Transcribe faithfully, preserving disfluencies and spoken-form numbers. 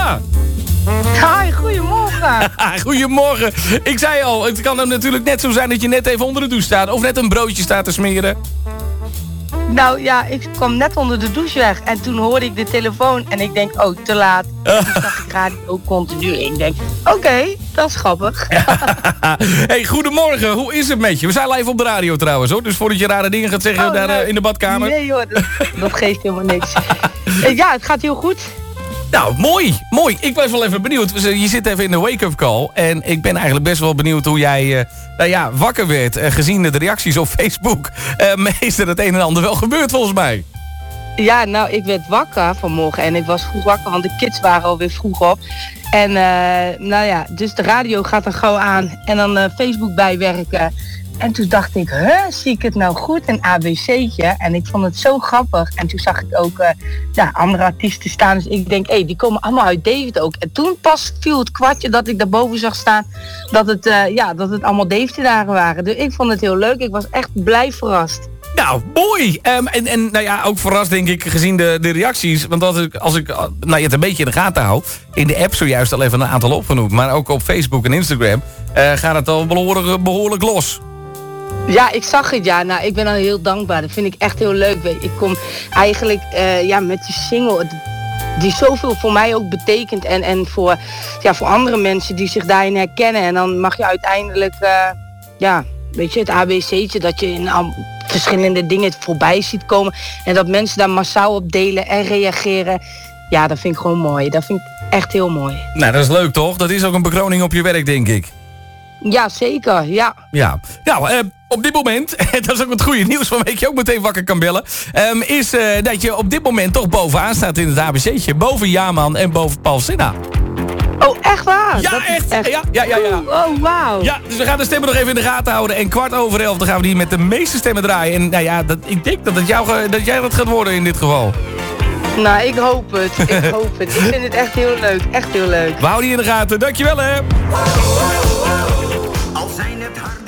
Sina. Hi, goedemorgen. Goedemorgen. Ik zei al, het kan natuurlijk net zo zijn dat je net even onder de douche staat. Of net een broodje staat te smeren. Nou ja, ik kwam net onder de douche weg. En toen hoorde ik de telefoon. En ik denk, oh, te laat. En toen zag ik radio ook continu. En ik denk, oké, okay, dat is grappig. Hey, goedemorgen. Hoe is het met je? We zijn live op de radio trouwens, hoor. Dus voordat je rare dingen gaat zeggen oh, daar nee. in de badkamer. Nee hoor, dat, dat geeft helemaal niks. Ja, het gaat heel goed. Nou, mooi, mooi. Ik was wel even benieuwd. Je zit even in de wake-up call. En ik ben eigenlijk best wel benieuwd hoe jij uh, nou ja, wakker werd. Uh, gezien de reacties op Facebook. Uh, is er het een en ander wel gebeurd volgens mij. Ja, nou, ik werd wakker vanmorgen. En ik was vroeg wakker, want de kids waren alweer vroeg op. En uh, nou ja, dus de radio gaat er gauw aan. En dan uh, Facebook bijwerken. En toen dacht ik, huh, zie ik het nou goed? Een A B C'tje. En ik vond het zo grappig. En toen zag ik ook uh, ja, andere artiesten staan. Dus ik denk, hé, hey, die komen allemaal uit Deventer ook. En toen pas viel het kwartje dat ik daarboven zag staan. Dat het, uh, ja, dat het allemaal Deventerdagen waren. Dus ik vond het heel leuk. Ik was echt blij verrast. Nou, mooi. Um, en, en nou ja, ook verrast denk ik gezien de, de reacties. Want als ik, als ik nou, het een beetje in de gaten hou. In de app zojuist al even een aantal opgenoemd. Maar ook op Facebook en Instagram uh, gaat het al behoorlijk, behoorlijk los. Ja, ik zag het, ja. Nou, ik ben al heel dankbaar. Dat vind ik echt heel leuk. Ik kom eigenlijk uh, ja, met die single, die zoveel voor mij ook betekent. En, en voor, ja, voor andere mensen die zich daarin herkennen. En dan mag je uiteindelijk, uh, ja, weet je, het A B C'tje, dat je in al verschillende dingen voorbij ziet komen. En dat mensen daar massaal op delen en reageren. Ja, dat vind ik gewoon mooi. Dat vind ik echt heel mooi. Nou, dat is leuk toch? Dat is ook een bekroning op je werk, denk ik. Ja, zeker, ja. Ja, nou, uh, op dit moment, dat is ook het goede nieuws waarmee je ook meteen wakker kan bellen, um, is uh, dat je op dit moment toch bovenaan staat in het A B C'tje. Boven Jaman en boven Paul Sinha. Oh, echt waar? Ja, dat echt. echt. Ja, ja, ja, ja. Oh, oh wauw. Ja, dus we gaan de stemmen nog even in de gaten houden. En kwart over elf, dan gaan we die met de meeste stemmen draaien. En nou ja, dat, ik denk dat, het jou, dat jij dat gaat worden in dit geval. Nou, ik hoop het. Ik hoop het. Ik vind het echt heel leuk. Echt heel leuk. We houden die in de gaten. Dankjewel, hè. Al zijn het hard.